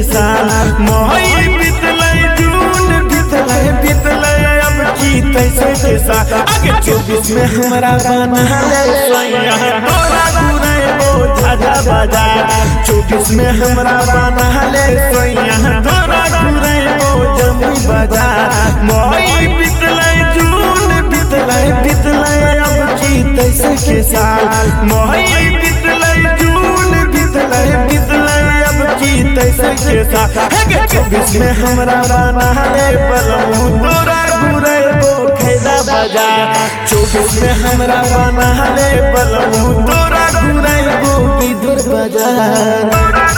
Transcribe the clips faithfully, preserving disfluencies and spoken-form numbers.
साल मई बीतले जून बीतले बीतले अब की तैसे के साल आगे चौबीस में हमरा बना ले सैया तोरा घुरे वो झाझा बाजार चौबीस में हमरा बना ले सैया तोरा घुरे वो जमुई बाजार मई बीतले जून बीतले बीतले अब की तैसे के साल मई बीतले जून बीतले बीतले अब की तैसे के साल आगे चौबीस में हमरा बना ले बलमू तोरा घुरे वो खैदा बाजार चौबीस में हमरा बना ले बलमू तोरा घुरे वो विदुर बाजार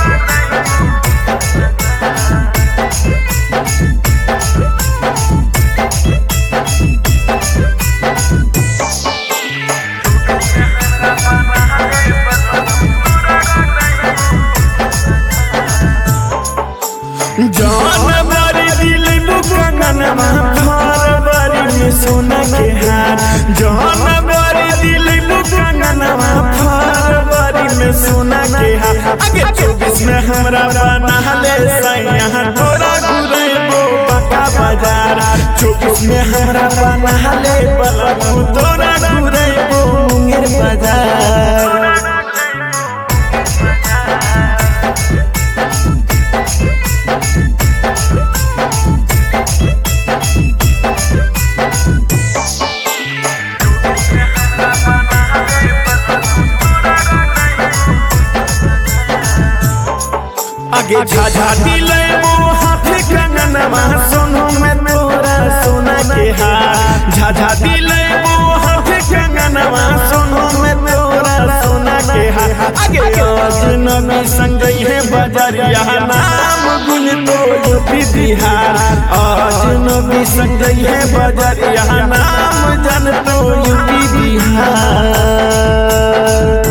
जान बारी दिल बुकंगनमा फरवरी में सोना के हार जान बारी दिल बुकंगनमा फरवरी में सोना के हार आगे चौबीस में हमरा बना ले सैया तोरा घुरे वो बका बाजार चौबीस में हमरा बना ले बलमू तोरा घुरे वो मुंगेर बाजार आगे झाझा दिले वो हाथ कंगनवा सोनू में तोरा सोना के हार झाझा दिले वो हाथ कंगनवा सोनू में तोरा सोना के हार आगे अजनबी संग है बजरिया नाम गुन तो यूपी बिहार अजनबी संग है बजरिया नाम जन तो यूपी बिहार।